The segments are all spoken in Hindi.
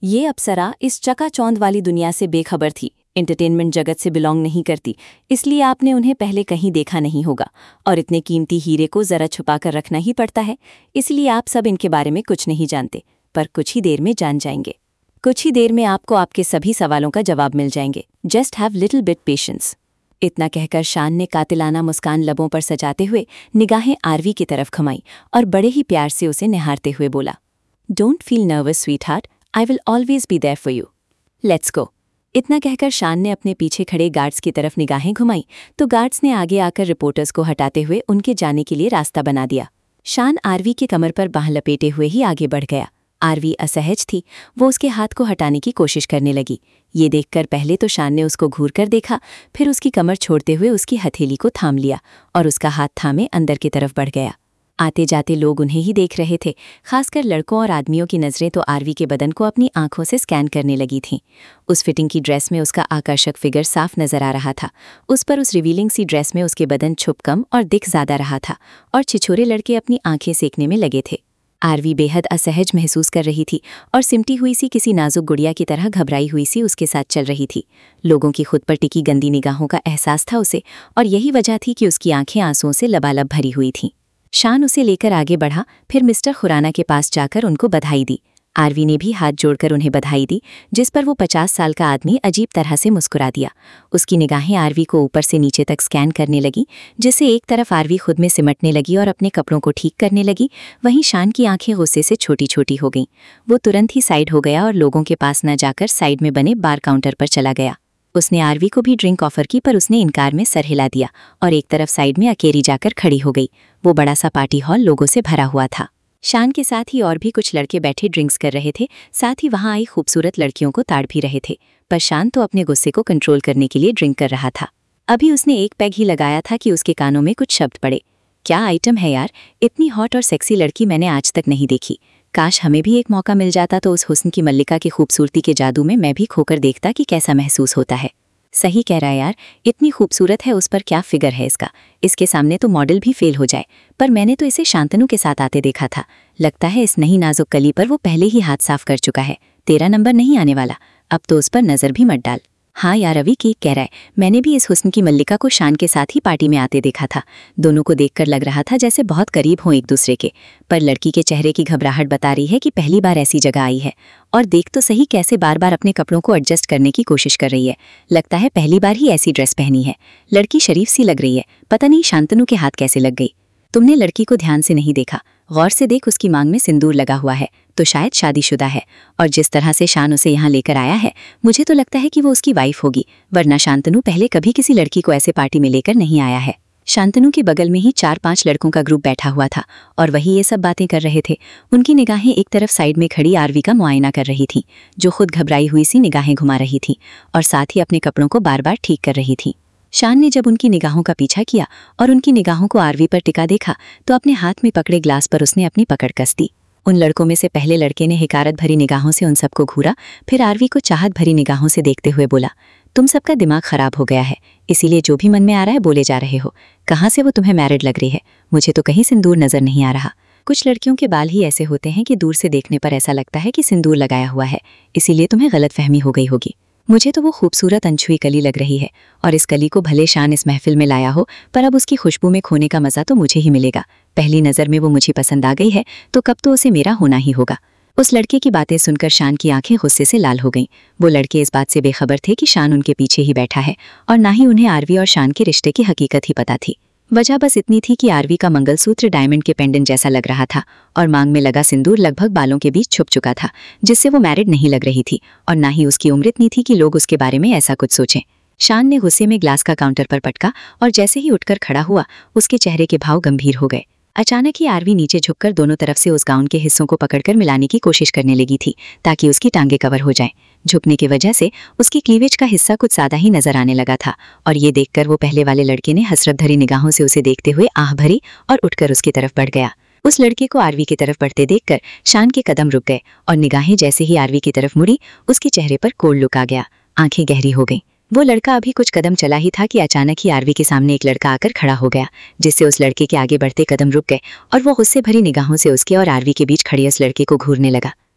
ये अप्सरा इस चकाचौंध वाली दुनिया से बेखबर थी, एंटरटेनमेंट जगत से बिलोंग नहीं करती, इसलिए आपने उन्हें पहले कहीं देखा नहीं होगा। और इतने कीमती हीरे को जरा छुपा कर रखना ही पड़ता है, इसलिए आप सब इनके बारे में कुछ नहीं जानते, पर कुछ ही देर में जान जाएंगे। कुछ ही देर में आपको आपके सभी सवालों का जवाब मिल जाएंगे। Just have little bit patience. इतना कहकर शान ने कातिलाना मुस्कान लबों पर सजाते हुए निगाहें आरवी की तरफ घुमाई और बड़े ही प्यार से उसे निहारते हुए बोला, don't feel nervous sweetheart, I will always be there for you. Let's go. इतना कहकर शान ने अपने पीछे खड़े गार्ड्स की तरफ निगाहें घुमाई तो गार्ड्स ने आगे आकर रिपोर्टर्स को हटाते हुए उनके जाने के लिए रास्ता बना दिया। शान आरवी के कमर पर बांह लपेटे हुए ही आगे बढ़ गया। आरवी असहज थी, वो उसके हाथ को हटाने की कोशिश करने लगी। ये देखकर पहले तो शान ने उसको घूर कर देखा, फिर उसकी कमर छोड़ते हुए उसकी हथेली को थाम लिया और उसका हाथ थामे अंदर की तरफ बढ़ गया। आते जाते लोग उन्हें ही देख रहे थे, खासकर लड़कों और आदमियों की नज़रें तो आरवी के बदन को अपनी आंखों से स्कैन करने लगी थीं। उस फिटिंग की ड्रेस में उसका आकर्षक फिगर साफ नजर आ रहा था। उस पर उस रिवीलिंग सी ड्रेस में उसके बदन छुप कम और दिख ज़्यादा रहा था और छिछोरे लड़के अपनी आंखें सेकने में लगे थे। आरवी बेहद असहज महसूस कर रही थी और सिमटी हुई सी किसी नाजुक गुड़िया की तरह घबराई हुई सी उसके साथ चल रही थी। लोगों की खुद पर टिकी गंदी निगाहों का एहसास था उसे, और यही वजह थी कि उसकी आंखें आंसुओं से लबालब भरी हुई थीं। शान उसे लेकर आगे बढ़ा, फिर मिस्टर खुराना के पास जाकर उनको बधाई दी। आरवी ने भी हाथ जोड़कर उन्हें बधाई दी, जिस पर वो 50 साल का आदमी अजीब तरह से मुस्कुरा दिया। उसकी निगाहें आरवी को ऊपर से नीचे तक स्कैन करने लगी, जिससे एक तरफ आरवी खुद में सिमटने लगी और अपने कपड़ों को ठीक करने लगी, वहीं शान की आंखें गुस्से से छोटी छोटी हो गईं। वो तुरंत ही साइड हो गया और लोगों के पास न जाकर साइड में बने बार काउंटर पर चला गया। उसने आरवी को भी ड्रिंक ऑफर की, पर उसने इनकार में सर हिला दिया और एक तरफ साइड में अकेली जाकर खड़ी हो गई। वो बड़ा सा पार्टी हॉल लोगों से भरा हुआ था। शान के साथ ही और भी कुछ लड़के बैठे ड्रिंक्स कर रहे थे, साथ ही वहां आई खूबसूरत लड़कियों को ताड़ भी रहे थे। पर शान तो अपने गुस्से को कंट्रोल करने के लिए ड्रिंक कर रहा था। अभी उसने एक पैग ही लगाया था कि उसके कानों में कुछ शब्द पड़े। क्या आइटम है यार, इतनी हॉट और सेक्सी लड़की मैंने आज तक नहीं देखी। काश हमें भी एक मौका मिल जाता तो उस हुस्न की मल्लिका की खूबसूरती के जादू में मैं भी खोकर देखता कि कैसा महसूस होता है। सही कह रहा है यार, इतनी खूबसूरत है, उस पर क्या फिगर है इसका, इसके सामने तो मॉडल भी फेल हो जाए। पर मैंने तो इसे शांतनु के साथ आते देखा था, लगता है इस नई नाजुक कली पर वो पहले ही हाथ साफ कर चुका है। तेरा नंबर नहीं आने वाला, अब तो उस पर नजर भी मत डाल। हाँ यार, अभी की कह रहा है, मैंने भी इस हुस्न की मल्लिका को शान के साथ ही पार्टी में आते देखा था। दोनों को देखकर लग रहा था जैसे बहुत करीब हों एक दूसरे के, पर लड़की के चेहरे की घबराहट बता रही है कि पहली बार ऐसी जगह आई है। और देख तो सही कैसे बार बार अपने कपड़ों को एडजस्ट करने की कोशिश कर रही है, लगता है पहली बार ही ऐसी ड्रेस पहनी है। लड़की शरीफ सी लग रही है, पता नहीं शांतनु के हाथ कैसे लग गई। तुमने लड़की को ध्यान से नहीं देखा, गौर से देख, उसकी मांग में सिंदूर लगा हुआ है, तो शायद शादीशुदा है। और जिस तरह से शान उसे यहाँ लेकर आया है, मुझे तो लगता है कि वो उसकी वाइफ होगी, वरना शांतनु पहले कभी किसी लड़की को ऐसे पार्टी में लेकर नहीं आया है। शांतनु के बगल में ही 4-5 लड़कों का ग्रुप बैठा हुआ था और वही ये सब बातें कर रहे थे। उनकी निगाहें एक तरफ साइड में खड़ी आरवी का मुआयना कर रही थीं, जो खुद घबराई हुई सी निगाहें घुमा रही थी और साथ ही अपने कपड़ों को बार बार ठीक कर रही थी। शान ने जब उनकी निगाहों का पीछा किया और उनकी निगाहों को आरवी पर टिका देखा, तो अपने हाथ में पकड़े ग्लास पर उसने अपनी पकड़ कस दी। उन लड़कों में से पहले लड़के ने हिकारत भरी निगाहों से उन सबको घूरा, फिर आरवी को चाहत भरी निगाहों से देखते हुए बोला, तुम सबका दिमाग खराब हो गया है, इसीलिए जो भी मन में आ रहा है बोले जा रहे हो। कहाँ से वो तुम्हें मैरिड लग रही है? मुझे तो कहीं सिंदूर नजर नहीं आ रहा। कुछ लड़कियों के बाल ही ऐसे होते हैं कि दूर से देखने पर ऐसा लगता है कि सिंदूर लगाया हुआ है, इसीलिए तुम्हें गलतफहमी हो गई होगी। मुझे तो वो खूबसूरत अनछुई कली लग रही है, और इस कली को भले शान इस महफिल में लाया हो, पर अब उसकी खुशबू में खोने का मजा तो मुझे ही मिलेगा। पहली नज़र में वो मुझे पसंद आ गई है, तो कब तो उसे मेरा होना ही होगा। उस लड़के की बातें सुनकर शान की आंखें गुस्से से लाल हो गईं। वो लड़के इस बात से बेखबर थे कि शान उनके पीछे ही बैठा है, और ना ही उन्हें आरवी और शान के रिश्ते की हकीकत ही पता थी। वजह बस इतनी थी कि आरवी का मंगलसूत्र डायमंड के पेंडेंट जैसा लग रहा था, और मांग में लगा सिंदूर लगभग बालों के बीच छुप चुका था, जिससे वो मैरिड नहीं लग रही थी, और ना ही उसकी उम्र इतनी थी कि लोग उसके बारे में ऐसा कुछ सोचें। शान ने गुस्से में ग्लास का काउंटर पर पटका, और जैसे ही उठकर खड़ा हुआ, उसके चेहरे के भाव गंभीर हो गए। अचानक ही आरवी नीचे झुककर दोनों तरफ से उस गाउन के हिस्सों को पकड़कर मिलाने की कोशिश करने लगी थी, ताकि उसकी टांगे कवर हो जाएं। झुकने की वजह से उसकी क्लीवेज का हिस्सा कुछ ज्यादा ही नजर आने लगा था, और ये देखकर वो पहले वाले लड़के ने हसरत भरी निगाहों से उसे देखते हुए आह भरी और उठकर उसकी तरफ बढ़ गया। उस लड़के को आरवी की तरफ बढ़ते देखकर शान के कदम रुक गए, और निगाहें जैसे ही आरवी की तरफ मुड़ी, उसके चेहरे पर कोल्ड लुक आ गया, आंखें गहरी हो गईं। वो लड़का अभी कुछ कदम चला ही था कि अचानक ही आरवी के सामने एक लड़का आकर खड़ा हो गया, जिससे उस लड़के के आगे बढ़ते कदम रुक गए, और वो गुस्से भरी निगाहों से उसके और आरवी के बीच खड़े उस लड़के को घूरने लगा।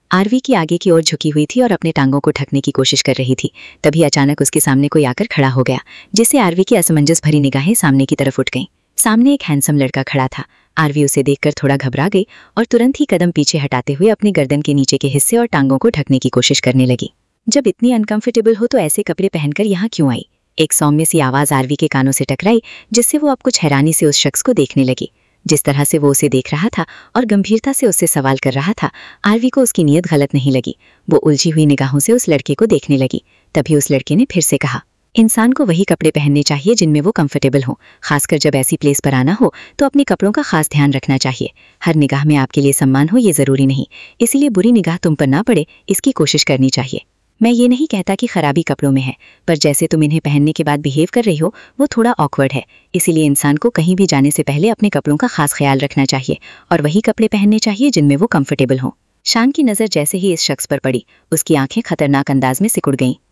आरवी की आगे की ओर झुकी हुई थी और अपने टांगों को ढकने की कोशिश कर रही थी। तभी अचानक उसके सामने कोई आकर खड़ा हो गया, जिससे आरवी की असमंजस भरी निगाहें सामने की तरफ उठ गईं। सामने एक हैंडसम लड़का खड़ा था। आरवी उसे देखकर थोड़ा घबरा गई और तुरंत ही कदम पीछे हटाते हुए अपनी गर्दन के नीचे के हिस्से और टांगों को ढकने की कोशिश करने लगी। जब इतनी अनकंफर्टेबल हो तो ऐसे कपड़े पहनकर यहाँ क्यों आई? एक सौम्य सी आवाज आरवी के कानों से टकराई, जिससे वो अब कुछ हैरानी से उस शख्स को देखने लगी। जिस तरह से वो उसे देख रहा था और गंभीरता से उससे सवाल कर रहा था, आरवी को उसकी नीयत गलत नहीं लगी। वो उलझी हुई निगाहों से उस लड़के को देखने लगी। तभी उस लड़के ने फिर से कहा, इंसान को वही कपड़े पहनने चाहिए जिनमें वो कंफर्टेबल हो। खासकर जब ऐसी प्लेस पर आना हो तो अपने कपड़ों का खास ध्यान रखना चाहिए। हर निगाह में आपके लिए सम्मान हो ये जरूरी नहीं, इसीलिए बुरी निगाह तुम पर ना पड़े इसकी कोशिश करनी चाहिए। मैं ये नहीं कहता कि खराबी कपड़ों में है, पर जैसे तुम इन्हें पहनने के बाद बिहेव कर रही हो वो थोड़ा ऑकवर्ड है। इसीलिए इंसान को कहीं भी जाने से पहले अपने कपड़ों का खास ख्याल रखना चाहिए और वही कपड़े पहनने चाहिए जिनमें वो कंफर्टेबल हो। शान की नज़र जैसे ही इस शख्स पर पड़ी, उसकी आंखें खतरनाक अंदाज में सिकुड़ गईं।